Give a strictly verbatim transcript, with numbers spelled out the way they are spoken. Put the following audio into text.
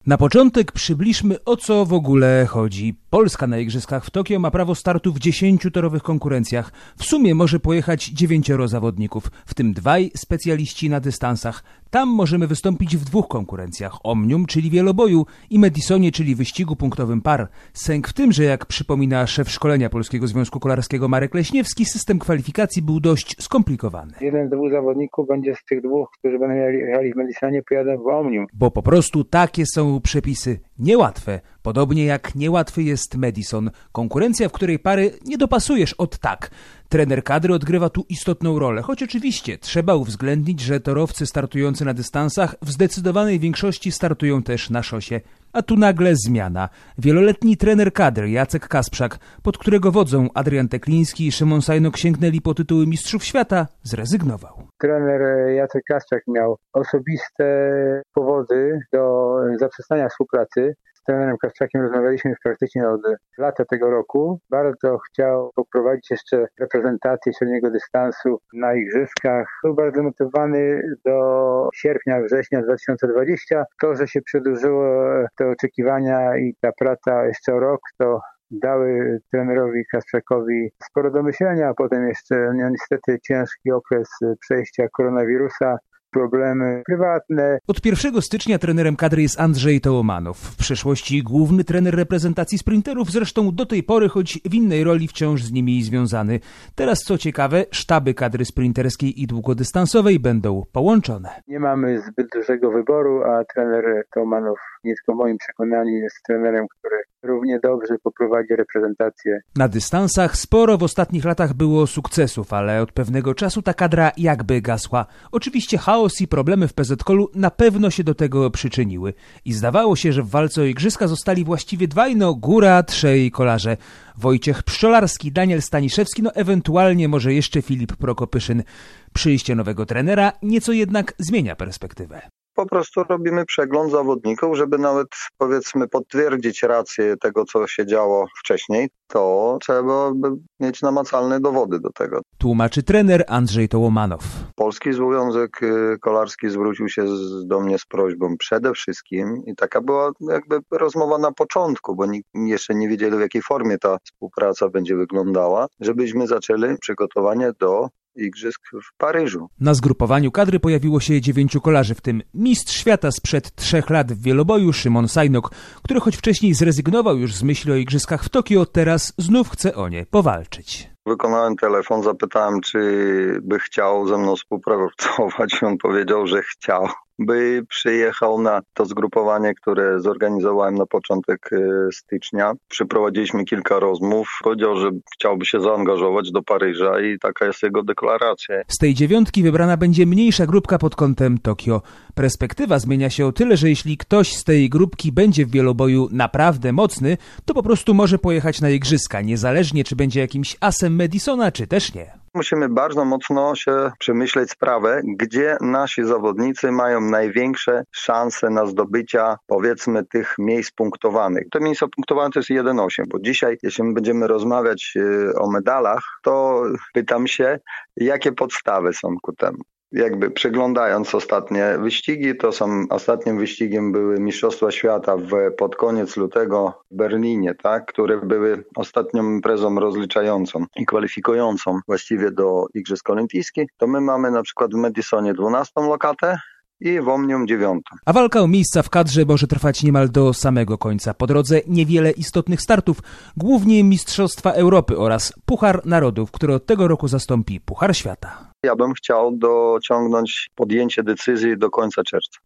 Na początek przybliżmy, o co w ogóle chodzi. Polska na Igrzyskach w Tokio ma prawo startu w dziesięciu torowych konkurencjach. W sumie może pojechać dziewięcioro zawodników, w tym dwaj specjaliści na dystansach. Tam możemy wystąpić w dwóch konkurencjach: Omnium, czyli wieloboju, i Madisonie, czyli wyścigu punktowym par. Sęk w tym, że jak przypomina szef szkolenia Polskiego Związku Kolarskiego Marek Leśniewski, system kwalifikacji był dość skomplikowany. Jeden z dwóch zawodników będzie z tych dwóch, którzy będą jechali w Madisonie, pojadą w Omnium. Bo po prostu takie są przepisy. Niełatwe. Podobnie jak niełatwy jest Madison. Konkurencja, w której pary nie dopasujesz od tak. Trener kadry odgrywa tu istotną rolę, choć oczywiście trzeba uwzględnić, że torowcy startujący na dystansach w zdecydowanej większości startują też na szosie. A tu nagle zmiana. Wieloletni trener kadry Jacek Kasprzak, pod którego wodzą Adrian Tekliński i Szymon Sajnok sięgnęli po tytuły mistrzów świata, zrezygnował. Trener Jacek Kasprzak miał osobiste powody do zaprzestania współpracy. Z trenerem Kasprzakiem rozmawialiśmy już praktycznie od lata tego roku. Bardzo chciał poprowadzić jeszcze reprezentację średniego dystansu na igrzyskach. Był bardzo motywowany do sierpnia, września dwa tysiące dwudziestego. To, że się przedłużyło te oczekiwania i ta praca jeszcze o rok, to dały trenerowi Kasprzakowi sporo do myślenia, a potem jeszcze no, niestety ciężki okres przejścia koronawirusa, problemy prywatne. Od pierwszego stycznia trenerem kadry jest Andrzej Tołomanow. W przeszłości główny trener reprezentacji sprinterów, zresztą do tej pory, choć w innej roli wciąż z nimi związany. Teraz, co ciekawe, sztaby kadry sprinterskiej i długodystansowej będą połączone. Nie mamy zbyt dużego wyboru, a trener Tołomanow, nie tylko w moim przekonaniu, jest trenerem, który równie dobrze poprowadzi reprezentację. Na dystansach sporo w ostatnich latach było sukcesów, ale od pewnego czasu ta kadra jakby gasła. Oczywiście chaos i problemy w P Z K-u na pewno się do tego przyczyniły. I zdawało się, że w walce o igrzyska zostali właściwie dwaj, no góra, trzej kolarze. Wojciech Pszczolarski, Daniel Staniszewski, no ewentualnie może jeszcze Filip Prokopyszyn. Przyjście nowego trenera nieco jednak zmienia perspektywę. Po prostu robimy przegląd zawodników, żeby nawet, powiedzmy, potwierdzić rację tego, co się działo wcześniej, to trzeba by mieć namacalne dowody do tego. Tłumaczy trener Andrzej Tołomanow. Polski Związek Kolarski zwrócił się z, do mnie z prośbą przede wszystkim i taka była jakby rozmowa na początku, bo nikt jeszcze nie wiedzieli, w jakiej formie ta współpraca będzie wyglądała, żebyśmy zaczęli przygotowanie do Igrzysk w Paryżu. Na zgrupowaniu kadry pojawiło się dziewięciu kolarzy, w tym mistrz świata sprzed trzech lat w wieloboju Szymon Sajnok, który choć wcześniej zrezygnował już z myśli o igrzyskach w Tokio, teraz znów chce o nie powalczyć. Wykonałem telefon, zapytałem, czy by chciał ze mną współpracować. On powiedział, że chciał. By przyjechał na to zgrupowanie, które zorganizowałem na początek stycznia. Przeprowadziliśmy kilka rozmów. Powiedział, że chciałby się zaangażować do Paryża i taka jest jego deklaracja. Z tej dziewiątki wybrana będzie mniejsza grupka pod kątem Tokio. Perspektywa zmienia się o tyle, że jeśli ktoś z tej grupki będzie w wieloboju naprawdę mocny, to po prostu może pojechać na igrzyska, niezależnie czy będzie jakimś asem Madisona, czy też nie. Musimy bardzo mocno się przemyśleć sprawę, gdzie nasi zawodnicy mają największe szanse na zdobycia, powiedzmy, tych miejsc punktowanych. Te miejsca punktowane to jest jeden osiem, bo dzisiaj, jeśli my będziemy rozmawiać o medalach, to pytam się, jakie podstawy są ku temu. Jakby przeglądając ostatnie wyścigi, to są ostatnim wyścigiem były Mistrzostwa Świata w, pod koniec lutego w Berlinie, tak, które były ostatnią imprezą rozliczającą i kwalifikującą właściwie do Igrzysk Olimpijskich. To my mamy na przykład w Madisonie dwunastą lokatę i w Omnium dziewiątą. A walka o miejsca w kadrze może trwać niemal do samego końca. Po drodze niewiele istotnych startów, głównie Mistrzostwa Europy oraz Puchar Narodów, który od tego roku zastąpi Puchar Świata. Ja bym chciał dociągnąć podjęcie decyzji do końca czerwca.